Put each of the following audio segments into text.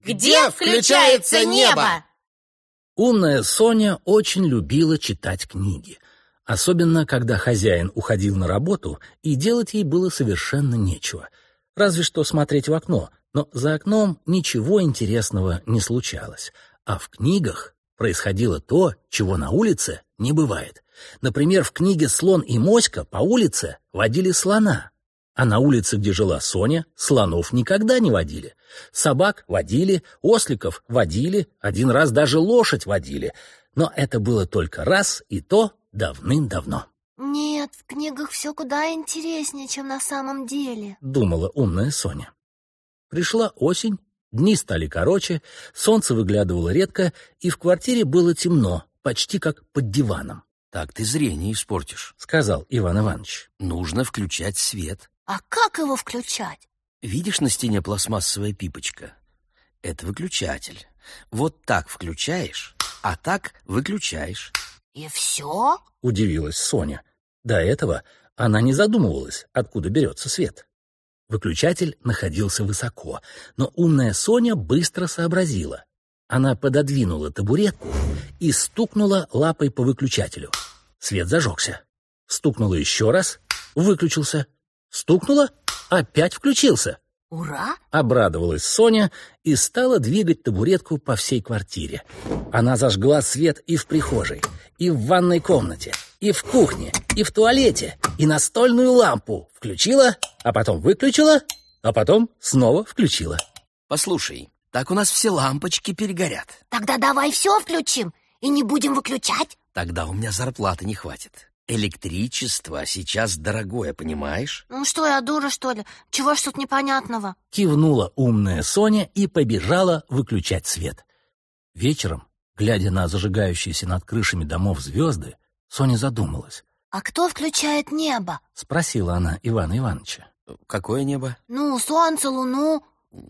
Где включается небо? Умная Соня очень любила читать книги, особенно когда хозяин уходил на работу, и делать ей было совершенно нечего. Разве что смотреть в окно, но за окном ничего интересного не случалось. А в книгах происходило то, чего на улице не бывает. Например, в книге «Слон и моська» по улице водили слона. А на улице, где жила Соня, слонов никогда не водили. Собак водили, осликов водили, один раз даже лошадь водили. Но это было только раз, и то давным-давно. Нет, в книгах все куда интереснее, чем на самом деле, думала умная Соня. Пришла осень, дни стали короче, солнце выглядывало редко, и в квартире было темно, почти как под диваном. «Так ты зрение испортишь», — сказал Иван Иванович. «Нужно включать свет». А как его включать? Видишь на стене пластмассовая пипочка? Это выключатель. Вот так включаешь, а так выключаешь. И все? Удивилась Соня. До этого она не задумывалась, откуда берется свет. Выключатель находился высоко, но умная Соня быстро сообразила. Она пододвинула табуретку и стукнула лапой по выключателю. Свет зажегся. Стукнула еще раз, выключился. Стукнула, опять включился. Ура! Обрадовалась Соня и стала двигать табуретку по всей квартире. Она зажгла свет и в прихожей, и в ванной комнате, и в кухне, и в туалете, и настольную лампу включила, а потом выключила, а потом снова включила. Послушай, так у нас все лампочки перегорят. Тогда давай все включим и не будем выключать. Тогда у меня зарплаты не хватит. Электричество сейчас дорогое, понимаешь? Ну что, я дура, что ли? Чего ж тут непонятного? Кивнула умная Соня и побежала выключать свет. Вечером, глядя на зажигающиеся над крышами домов звезды, Соня задумалась. А кто включает небо? Спросила она Ивана Ивановича. Какое небо? Ну, солнце, луну.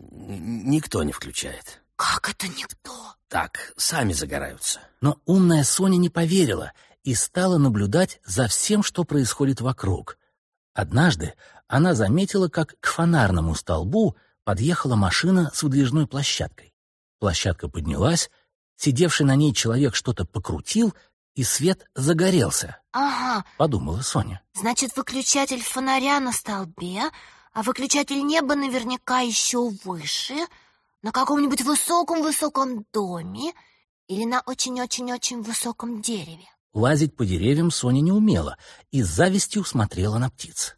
Никто не включает. Как это никто? Так, сами загораются. Но умная Соня не поверила и стала наблюдать за всем, что происходит вокруг. Однажды она заметила, как к фонарному столбу подъехала машина с выдвижной площадкой. Площадка поднялась, сидевший на ней человек что-то покрутил, и свет загорелся. Ага, подумала Соня. Значит, выключатель фонаря на столбе, а выключатель неба наверняка еще выше, на каком-нибудь высоком-высоком доме или на очень-очень-очень высоком дереве. Лазить по деревьям Соня не умела и с завистью смотрела на птиц.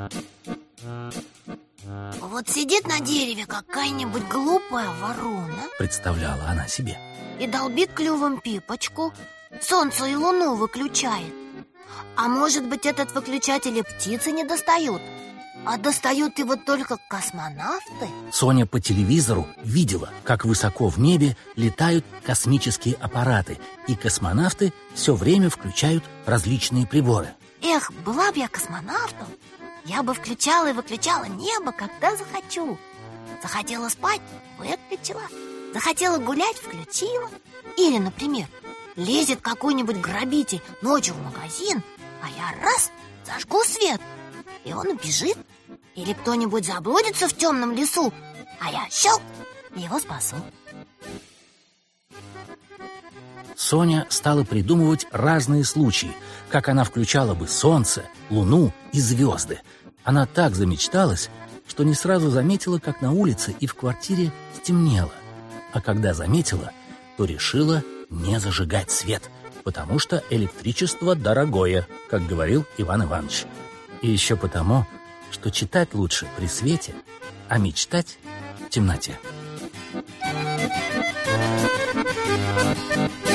Вот сидит на дереве какая-нибудь глупая ворона, представляла она себе, и долбит клювом пипочку, солнце и луну выключает. А может быть, этот выключатель и птицы не достают, а достают его только космонавты? Соня по телевизору видела, как высоко в небе летают космические аппараты, и космонавты все время включают различные приборы. Эх, была бы я космонавтом, я бы включала и выключала небо, когда захочу. Захотела спать — выключила. Захотела гулять — включила. Или, например, лезет какой-нибудь грабитель ночью в магазин, а я раз — зажгу свет, и он убежит. Или кто-нибудь заблудится в темном лесу, а я щелк — его спасу. Соня стала придумывать разные случаи, как она включала бы солнце, луну и звезды. Она так замечталась, что не сразу заметила, как на улице и в квартире стемнело. А когда заметила, то решила не зажигать свет, потому что электричество дорогое, как говорил Иван Иванович. И еще потому, что читать лучше при свете, а мечтать в темноте.